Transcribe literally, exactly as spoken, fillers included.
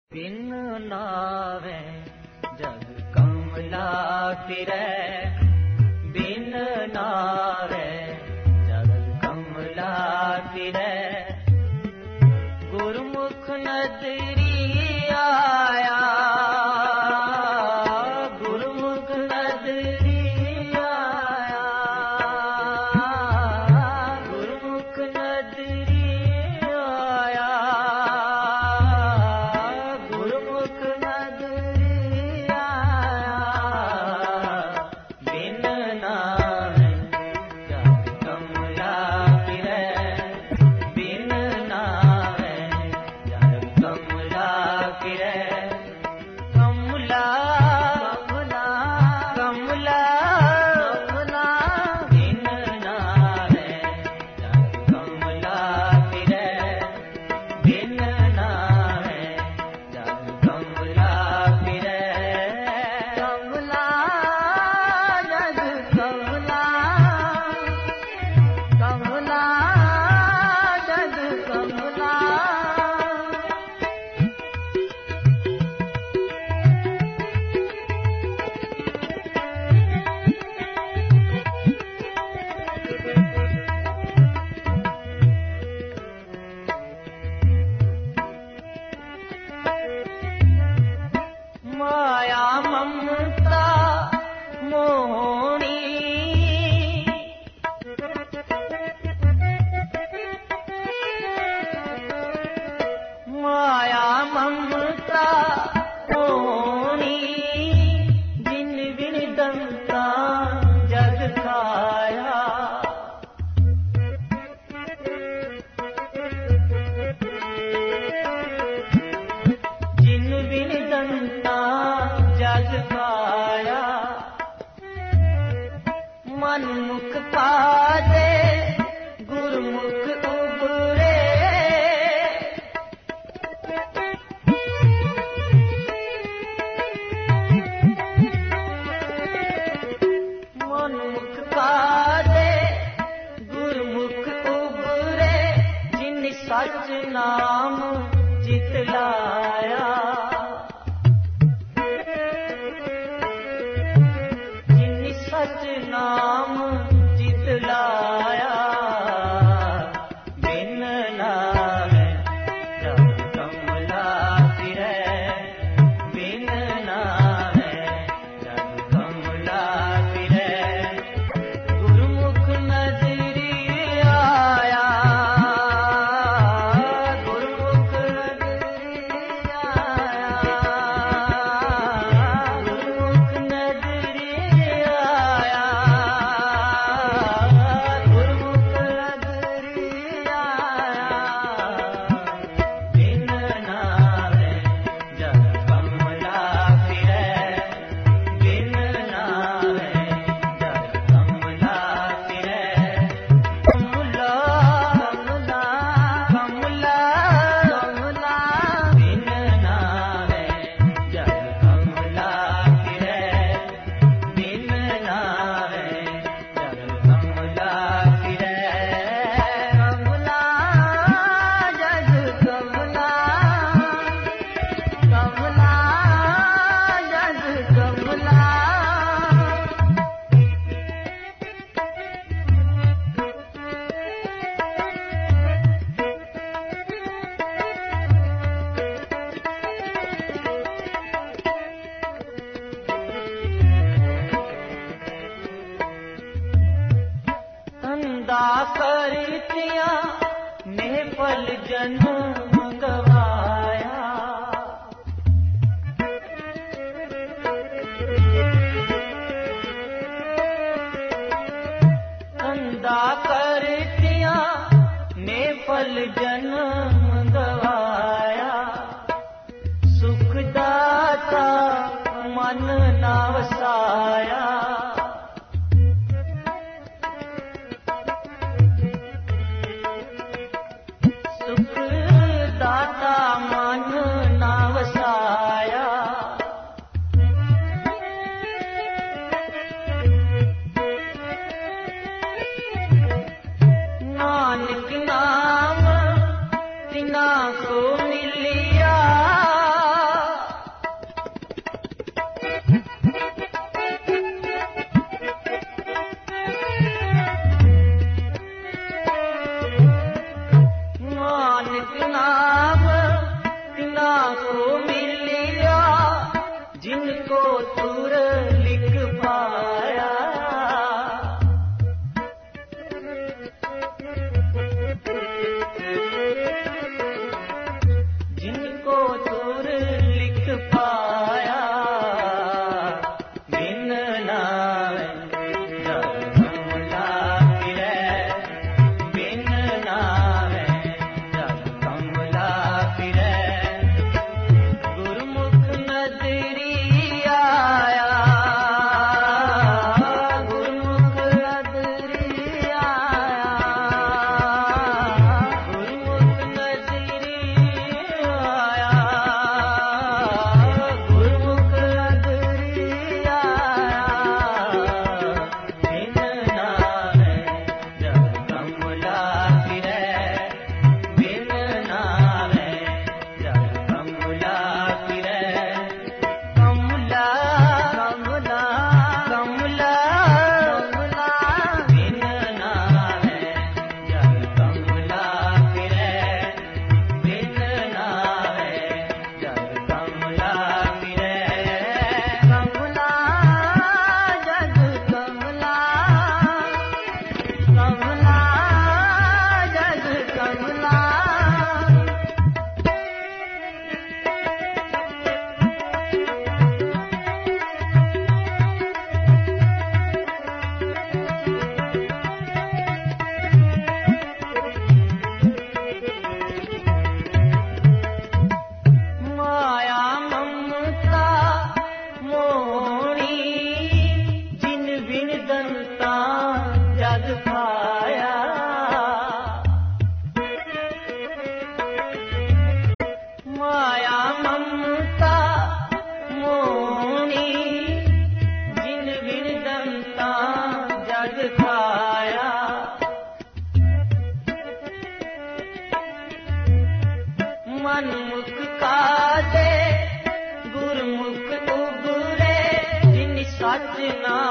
बिन नावे जग कमला फिरै, बिन नावे जग कमला फिरै। गुरमुख नदरी आया, गुरमुख नदरी आया, गुरमुख नदरी आया, गुरमुख नदरी आया। बिन नावे जग कमला फिरै, बिन नावे जग कमला फिरै। कमला कमला कमला कमला, बिन नावे जग कमला फिरै, बिन नावे जग कमला फिरै। कमला जग कमला, कमला जग कमला। माया ममता मोहनी, माया ममता मोहनी। जिन बिन दंता जग खाया, जिन बिन दंता जग खाया। मन मुख पादे गुरमुख उबरे, मन मुख पादे गुरमुख उबरे। जिन सच नाम चित लाया, जिन सच नाम चित लाया। बिन नावे जग कमला फिरै, बिन नावे जग कमला फिरै। गुरमुख नदरी आया, गुरमुख नदरी आया, गुरमुख नदरी आया, गुरमुख नदरी आया। बिन नावे जग कमला फिरै, बिन नावे जग कमला फिरै। कमला कमला कमला कमला, बिन नावे जग कमला फिरै, बिन नावे जग कमला फिरै। कमला जग कमला, कमला जग कमला। धंधा करतिया ने फल जन्म गवाया, धंधा करतिया ने फल जन्म गवाया। सुखदाता मन ना वसाया, सुखदाता मन ना वसाया। नानक नाम तिना को मिलिया, को मिलिया जिनको तुर लिख पाया। जिनको तुर लिख पाया बिन नावे जग कमला फिरै, बिन नावे जग कमला फिरै। गुरमुख नदरी आया, गुरमुख नदरी आया, गुरमुख नदरी आया, गुरमुख नदरी आया। बिन नावे जग कमला फिरै, बिन नावे जग कमला फिरै। कमला कमला कमला कमला बिन नावे जग कमला फिरै, बिन नावे जग कमला फिरै। कमला जग कमला, कमला जग कमला। माया ममता मोहनी जिन बिन दंता जग पाया। माया ममता मोहनी जिन बिन दंता जग पाया। मनमुख काजे गुरमुख उगरे जिन सच ना